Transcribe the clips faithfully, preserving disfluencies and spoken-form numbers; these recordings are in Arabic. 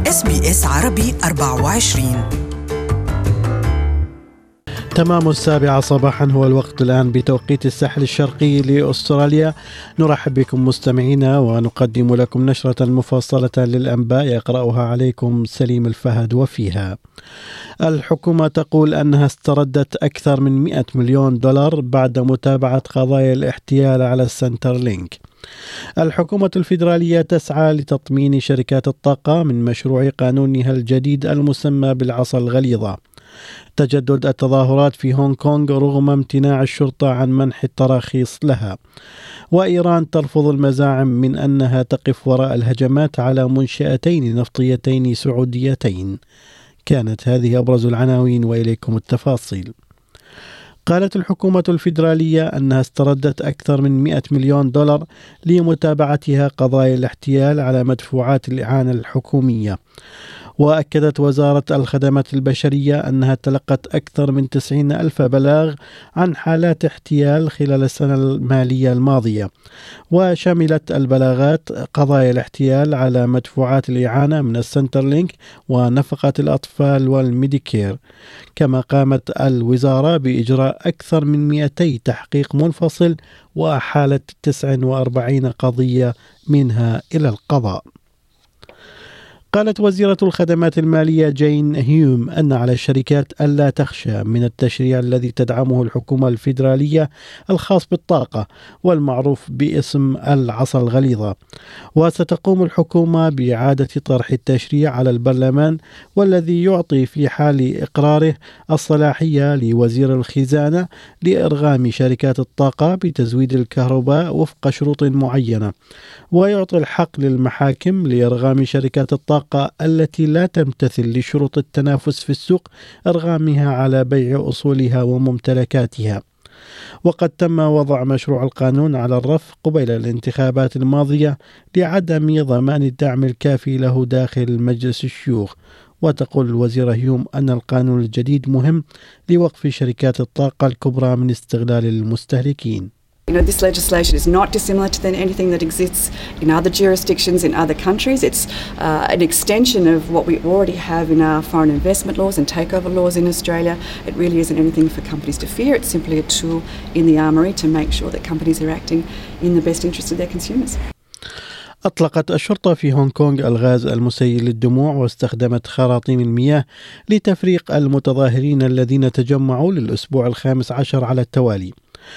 إس بي إس عربي أربعة وعشرين. تمام السابعة صباحا هو الوقت الآن بتوقيت الساحل الشرقي لأستراليا. نرحب بكم مستمعينا ونقدم لكم نشرة مفصلة للأنباء يقرأها عليكم سليم الفهد. وفيها الحكومة تقول أنها استردت أكثر من مئة مليون دولار بعد متابعة قضايا الاحتيال على السنترلينك. الحكومة الفيدرالية تسعى لتطمين شركات الطاقة من مشروع قانونها الجديد المسمى بالعصا الغليظة. تجدد التظاهرات في هونغ كونغ رغم امتناع الشرطة عن منح التراخيص لها. وإيران ترفض المزاعم من أنها تقف وراء الهجمات على منشأتين نفطيتين سعوديتين. كانت هذه أبرز العناوين وإليكم التفاصيل. قالت الحكومة الفيدرالية أنها استردت أكثر من مئة مليون دولار لمتابعتها قضايا الاحتيال على مدفوعات الإعانة الحكومية. وأكدت وزارة الخدمات البشرية أنها تلقت أكثر من تسعين ألف بلاغ عن حالات احتيال خلال السنة المالية الماضية، وشملت البلاغات قضايا الاحتيال على مدفوعات الإعانة من السنترلينك ونفقة الأطفال والميديكير. كما قامت الوزارة بإجراء أكثر من مئتي تحقيق منفصل وأحالت تسعة وأربعين قضية منها إلى القضاء. قالت وزيرة الخدمات المالية جين هيوم أن على الشركات ألا تخشى من التشريع الذي تدعمه الحكومة الفيدرالية الخاص بالطاقة والمعروف باسم العصا الغليظة. وستقوم الحكومة بإعادة طرح التشريع على البرلمان، والذي يعطي في حال إقراره الصلاحية لوزير الخزانة لإرغام شركات الطاقة بتزويد الكهرباء وفق شروط معينة، ويعطي الحق للمحاكم لإرغام شركات الطاقة التي لا تمتثل لشروط التنافس في السوق إرغامها على بيع أصولها وممتلكاتها. وقد تم وضع مشروع القانون على الرف قبيل الانتخابات الماضية لعدم ضمان الدعم الكافي له داخل مجلس الشيوخ. وتقول الوزيرة هيوم أن القانون الجديد مهم لوقف شركات الطاقة الكبرى من استغلال المستهلكين. You know, this legislation is not dissimilar to anything that exists in other jurisdictions in other countries. It's uh, an extension of what we already have in our foreign investment laws and takeover laws in Australia. It really isn't anything for companies to fear. It's simply a tool in the armoury to make sure that companies are acting in the best interest of their consumers. أطلقت الشرطة في هونغ كونغ الغاز المسيل للدموع واستخدمت خراطيم المياه لتفريق المتظاهرين الذين تجمعوا للأسبوع الخامس عشر على التوالي.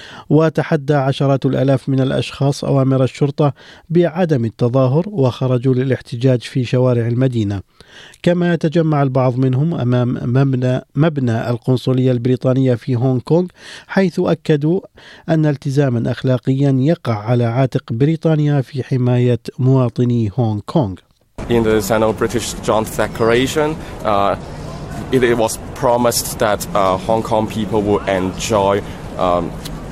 وتحدى عشرات الآلاف من الأشخاص أوامر الشرطة بعدم التظاهر وخرجوا للاحتجاج في شوارع المدينة. كما تجمع البعض منهم أمام مبنى, مبنى القنصلية البريطانية في هونغ كونغ، حيث أكدوا أن التزاما أخلاقيا يقع على عاتق بريطانيا في حماية مواطني هونغ كونغ. In the Sino-British Joint Declaration, uh, it, it was promised that uh, Hong Kong people will enjoy um,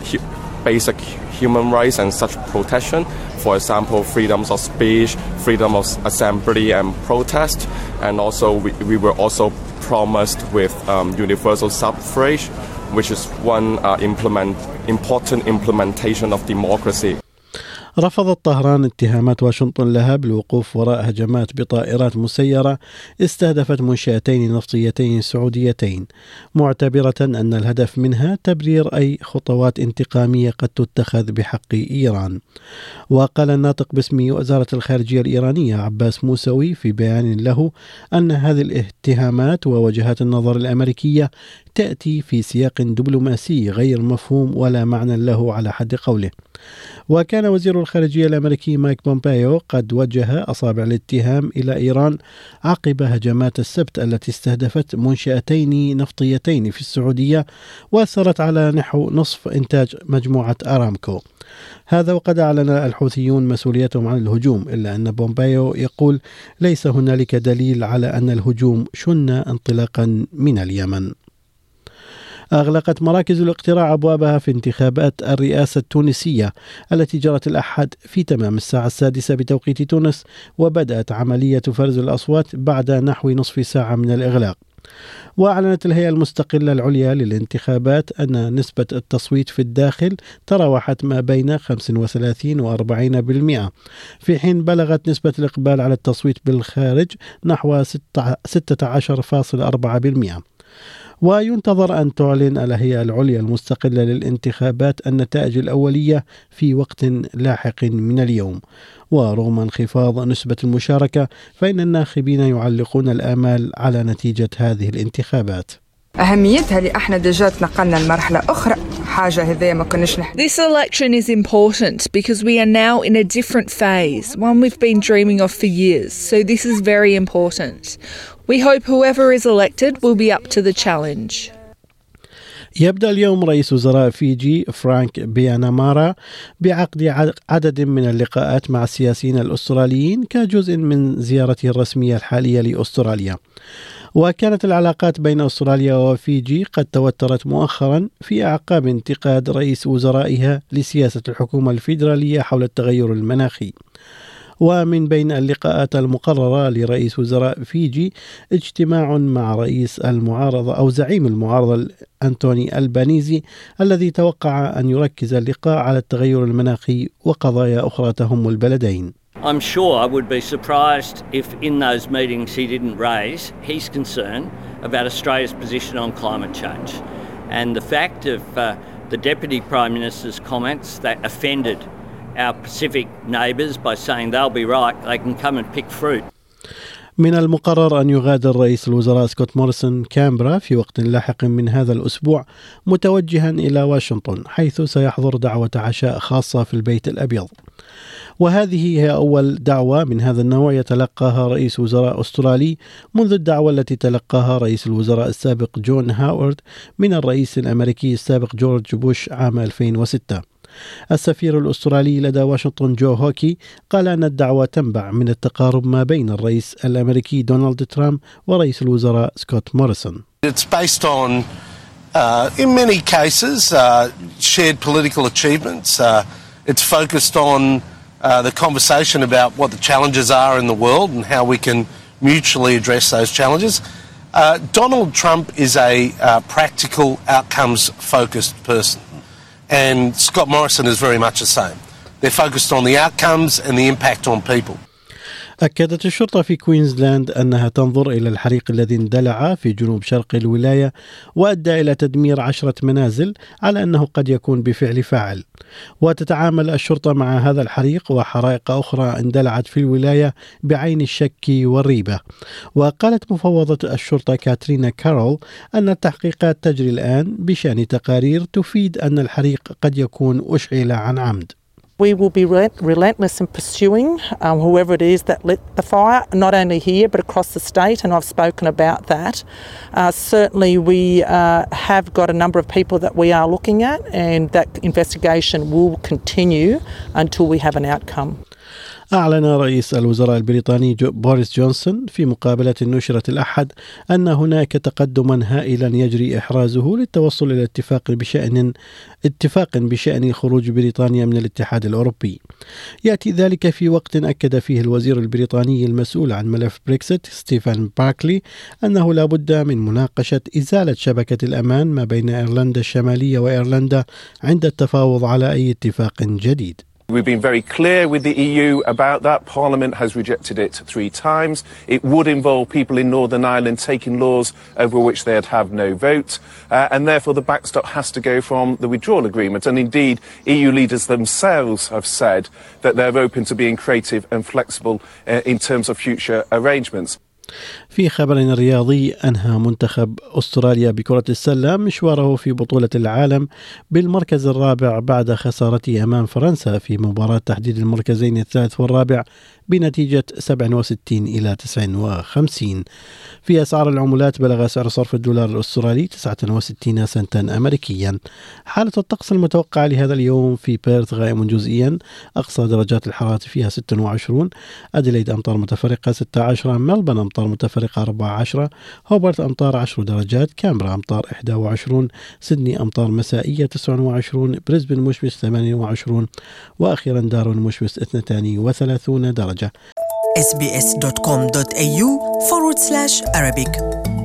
basic human rights and such protection. For example, freedoms of speech, freedom of assembly and protest, and also we, we were also promised with um, universal suffrage, which is one uh, implement, important implementation of democracy. رفضت طهران اتهامات واشنطن لها بالوقوف وراء هجمات بطائرات مسيرة استهدفت منشأتين نفطيتين سعوديتين، معتبرة أن الهدف منها تبرير أي خطوات انتقامية قد تتخذ بحق إيران. وقال الناطق باسم وزارة الخارجية الإيرانية عباس موسوي في بيان له أن هذه الاتهامات ووجهات النظر الأمريكية تأتي في سياق دبلوماسي غير مفهوم ولا معنى له على حد قوله. وكان وزير الخارجية الأمريكي مايك بومبايو قد وجه أصابع الاتهام إلى إيران عقب هجمات السبت التي استهدفت منشأتين نفطيتين في السعودية وأثرت على نحو نصف إنتاج مجموعة أرامكو. هذا وقد أعلن الحوثيون مسؤوليتهم عن الهجوم، إلا أن بومبايو يقول ليس هنالك دليل على أن الهجوم شن انطلاقا من اليمن. أغلقت مراكز الاقتراع أبوابها في انتخابات الرئاسة التونسية التي جرت الأحد في تمام الساعة السادسة بتوقيت تونس، وبدأت عملية فرز الأصوات بعد نحو نصف ساعة من الإغلاق. وأعلنت الهيئة المستقلة العليا للانتخابات أن نسبة التصويت في الداخل تراوحت ما بين خمسة وثلاثين وأربعين بالمئة، في حين بلغت نسبة الإقبال على التصويت بالخارج نحو ستة عشر فاصلة أربعة بالمئة. وينتظر أن تعلن الهيئة العليا المستقلة للانتخابات النتائج الأولية في وقت لاحق من اليوم. ورغم انخفاض نسبة المشاركة فإن الناخبين يعلقون الآمال على نتيجة هذه الانتخابات. أهميتها اللي احنا ديجا تنقلنا لمرحلة أخرى، حاجة هذه ما كناش نحن. This election is important because we are now in a different phase, one we've been dreaming of for years. So this is very important. We hope whoever is elected will be up to the challenge. يبدأ اليوم رئيس وزراء فيجي فرانك بيانامارا بعقد عدد من اللقاءات مع السياسيين الأستراليين كجزء من زيارته الرسمية الحالية لأستراليا. وكانت العلاقات بين أستراليا وفيجي قد توترت مؤخرا في أعقاب انتقاد رئيس وزرائها لسياسة الحكومة الفيدرالية حول التغير المناخي. ومن بين اللقاءات المقررة لرئيس وزراء فيجي اجتماع مع رئيس المعارضة أو زعيم المعارضة أنتوني ألبانيزي، الذي توقع أن يركز اللقاء على التغير المناخي وقضايا أخرى تهم البلدين. I'm sure I would be surprised if in those meetings he didn't raise his concern about Australia's position on climate change and the fact of uh, the Deputy Prime Minister's comments that offended our Pacific neighbours by saying they'll be right, they can come and pick fruit. من المقرر أن يغادر رئيس الوزراء سكوت موريسون كامبرا في وقت لاحق من هذا الأسبوع متوجها إلى واشنطن، حيث سيحضر دعوة عشاء خاصة في البيت الأبيض. وهذه هي أول دعوة من هذا النوع يتلقاها رئيس وزراء أسترالي منذ الدعوة التي تلقاها رئيس الوزراء السابق جون هاورد من الرئيس الأمريكي السابق جورج بوش عام ألفين وستة. السفير الأسترالي لدى واشنطن جو هوكي قال أن الدعوة تنبع من التقارب ما بين الرئيس الأمريكي دونالد ترامب ورئيس الوزراء سكوت موريسون. It's based on, uh, in many cases, uh, shared political achievements. Uh, it's focused on uh, the conversation about what the challenges are in the world and how we can mutually address those challenges. Uh, Donald Trump is a uh, practical, outcomes-focused person. And Scott Morrison is very much the same. They're focused on the outcomes and the impact on people. أكدت الشرطة في كوينزلاند أنها تنظر إلى الحريق الذي اندلع في جنوب شرق الولاية وأدى إلى تدمير عشرة منازل على أنه قد يكون بفعل فاعل. وتتعامل الشرطة مع هذا الحريق وحرائق أخرى اندلعت في الولاية بعين الشك والريبة. وقالت مفوضة الشرطة كاترينا كارول أن التحقيقات تجري الآن بشأن تقارير تفيد أن الحريق قد يكون أشعل عن عمد. We will be relentless in pursuing um, whoever it is that lit the fire, not only here but across the state, and I've spoken about that. Uh, certainly we uh, have got a number of people that we are looking at, and that investigation will continue until we have an outcome. أعلن رئيس الوزراء البريطاني جو بوريس جونسون في مقابلة نشرت الأحد أن هناك تقدما هائلا يجري إحرازه للتوصل إلى اتفاق بشأن اتفاق بشأن خروج بريطانيا من الاتحاد الأوروبي. يأتي ذلك في وقت أكد فيه الوزير البريطاني المسؤول عن ملف بريكسيت ستيفن باركلي أنه لا بد من مناقشة إزالة شبكة الأمان ما بين إيرلندا الشمالية وإيرلندا عند التفاوض على أي اتفاق جديد. We've been very clear with the E U about that. Parliament has rejected it three times. It would involve people in Northern Ireland taking laws over which they'd have no vote. Uh, and therefore the backstop has to go from the withdrawal agreement. And indeed, E U leaders themselves have said that they're open to being creative and flexible uh, in terms of future arrangements. في خبر رياضي، أنهى منتخب أستراليا بكرة السلة مشواره في بطولة العالم بالمركز الرابع بعد خسارته أمام فرنسا في مباراة تحديد المركزين الثالث والرابع بنتيجة سبعة وستين إلى تسعة وخمسين. في أسعار العملات بلغ سعر صرف الدولار الأسترالي تسعة وستين سنتا أمريكيا. حالة الطقس المتوقعة لهذا اليوم: في بيرث غائم جزئيا، أقصى درجات الحرارة فيها ستة وعشرين، أديلايد أمطار متفرقة ستة عشر، ملبن أمطار متفرقة أربعة عشر، هوبرت أمطار عشر درجات، كامبرا أمطار إحدى وعشرين، سيدني أمطار مسائية تسعة وعشرين، بريسبن مشمس ثمانية وعشرين، وأخيرا دارون مشمس اثنتين وثلاثين درجة. إس بي إس دوت كوم دوت إيه يو forward slash Arabic